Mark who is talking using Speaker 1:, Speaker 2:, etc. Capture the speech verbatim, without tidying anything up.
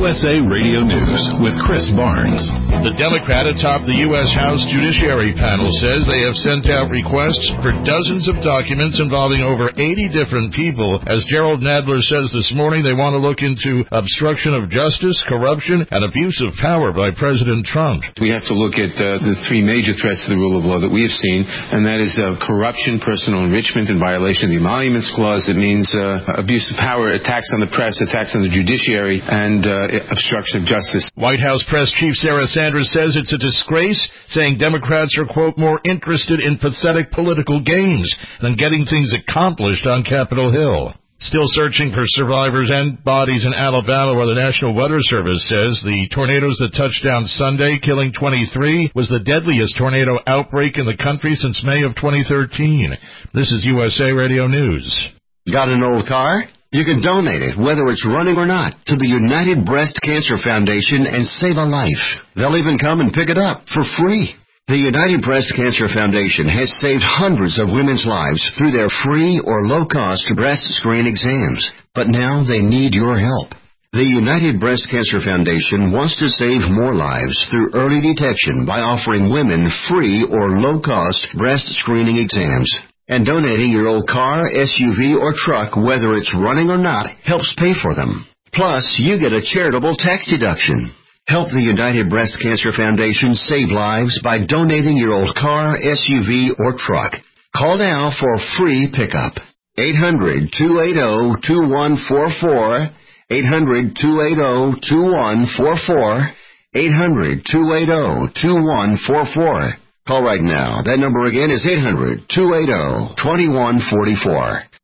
Speaker 1: S A Radio News with Chris Barnes.
Speaker 2: The Democrat atop the U S House Judiciary panel says they have sent out requests for dozens of documents involving over eighty different people. As Gerald Nadler says this morning, they want to look into obstruction of justice, corruption, and abuse of power by President Trump.
Speaker 3: We have to look at uh, the three major threats to the rule of law that we have seen, and that is uh, corruption, personal enrichment, and violation of the Emoluments Clause. It means uh, abuse of power, attacks on the press, attacks on the judiciary, and uh, obstruction of justice.
Speaker 2: White House Press Chief Sarah Sanders says it's a disgrace, saying Democrats are, quote, more interested in pathetic political games than getting things accomplished on Capitol Hill. Still searching for survivors and bodies in Alabama, where the National Weather Service says the tornadoes that touched down Sunday, killing twenty-three, was the deadliest tornado outbreak in the country since May of twenty thirteen. This is U S A Radio News.
Speaker 4: Got an old car? You can donate it, whether it's running or not, to the United Breast Cancer Foundation and save a life. They'll even come and pick it up for free. The United Breast Cancer Foundation has saved hundreds of women's lives through their free or low-cost breast screen exams. But now they need your help. The United Breast Cancer Foundation wants to save more lives through early detection by offering women free or low-cost breast screening exams. And donating your old car, S U V, or truck, whether it's running or not, helps pay for them. Plus, you get a charitable tax deduction. Help the United Breast Cancer Foundation save lives by donating your old car, S U V, or truck. Call now for a free pickup. eight hundred, two eight zero, two one four four. eight hundred, two eight zero, two one four four. eight hundred, two eight zero, two one four four. Call right now. That number again is eight hundred, two eight zero, two one four four.